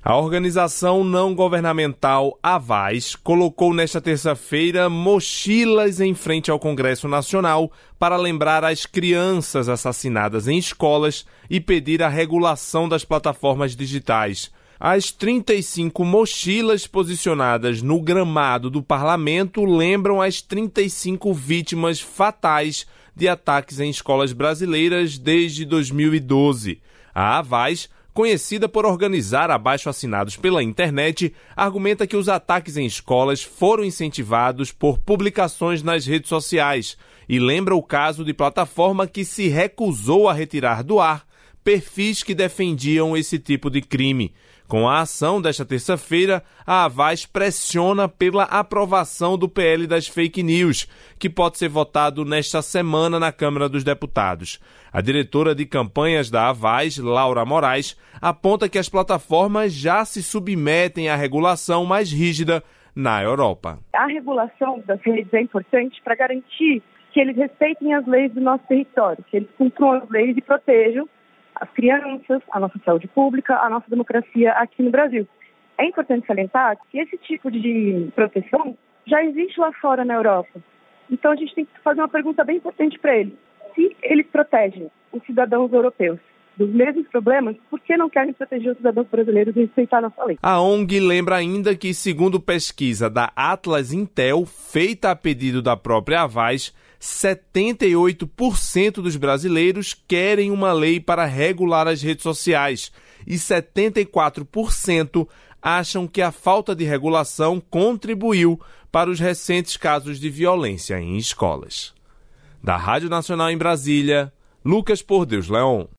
A organização não governamental Avaz colocou nesta terça-feira mochilas em frente ao Congresso Nacional para lembrar as crianças assassinadas em escolas e pedir a regulação das plataformas digitais. As 35 mochilas posicionadas no gramado do parlamento lembram as 35 vítimas fatais de ataques em escolas brasileiras desde 2012. A Avaz, conhecida por organizar abaixo-assinados pela internet, argumenta que os ataques em escolas foram incentivados por publicações nas redes sociais e lembra o caso de plataforma que se recusou a retirar do ar perfis que defendiam esse tipo de crime. Com a ação desta terça-feira, a Avaz pressiona pela aprovação do PL das fake news, que pode ser votado nesta semana na Câmara dos Deputados. A diretora de campanhas da Avaz, Laura Moraes, aponta que as plataformas já se submetem à regulação mais rígida na Europa. A regulação das redes é importante para garantir que eles respeitem as leis do nosso território, que eles cumpram as leis e protejam as crianças, a nossa saúde pública, a nossa democracia aqui no Brasil. É importante salientar que esse tipo de proteção já existe lá fora na Europa. Então a gente tem que fazer uma pergunta bem importante para eles. Se eles protegem os cidadãos europeus dos mesmos problemas, por que não querem proteger os cidadãos brasileiros e respeitar a nossa lei? A ONG lembra ainda que, segundo pesquisa da Atlas Intel, feita a pedido da própria Avaz, 78% dos brasileiros querem uma lei para regular as redes sociais e 74% acham que a falta de regulação contribuiu para os recentes casos de violência em escolas. Da Rádio Nacional em Brasília, Lucas Por Deus Leon.